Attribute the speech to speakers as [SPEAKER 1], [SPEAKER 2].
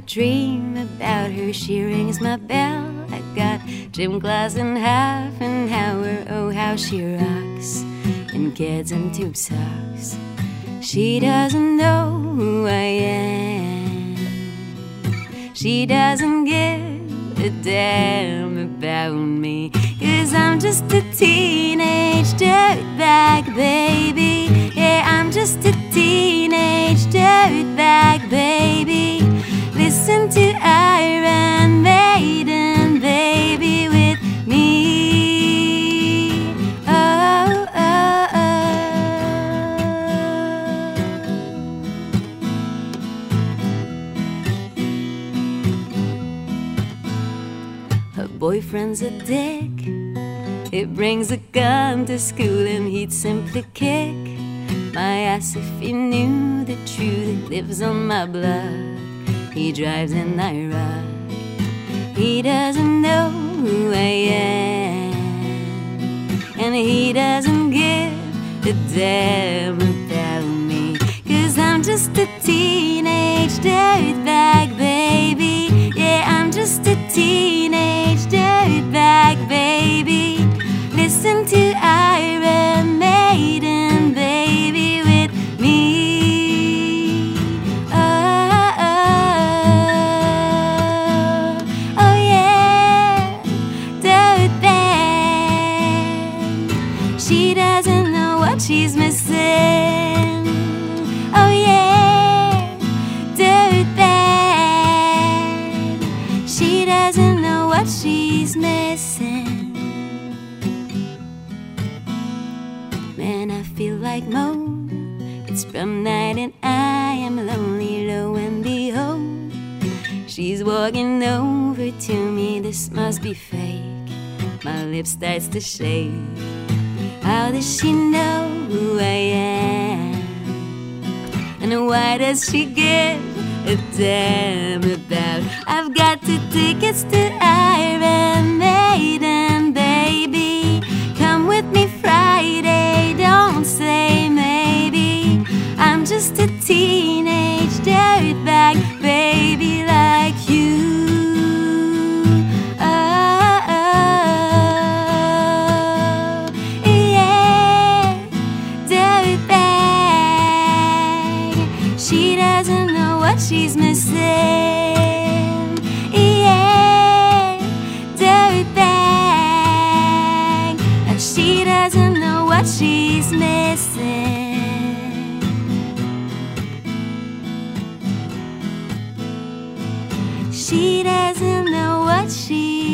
[SPEAKER 1] dream about her. She rings my bell. I got gym class in half an hour. Oh, how she rocks in kids and tube socks. She doesn't know who I am. She doesn't give a damn about me, 'cause I'm just a teenage dirtbag baby. Yeah, I'm just a teenage dirtbag baby. Listen to Iron Maiden, baby, with me. Oh, oh, oh. Her boyfriend's a dick. He brings a gun to school and he'd simply kick my ass if he knew the truth lives on my blood. He drives in Iraq. He doesn't know who I am, and he doesn't give a damn about me, 'cause I'm just a teenage dirtbag baby. Yeah, I'm just a teenage dirtbag baby. Listen to Iron Maiden, baby, with me. She doesn't know what she's missing. Oh yeah, dirtbag. She doesn't know what she's missing. Man, I feel like Mo. It's from night and I am lonely. Lo and behold, she's walking over to me. This must be fake. My lip starts to shake. How does she know who I am? And why does she give a damn about? I've got 2 tickets to Iron Maiden, baby. Come with me Friday, don't say maybe. I'm just a teenage dirtbag baby like you. She doesn't know what she's missing. Yeah, dirtbag. And she doesn't know what she's missing. She doesn't know what she's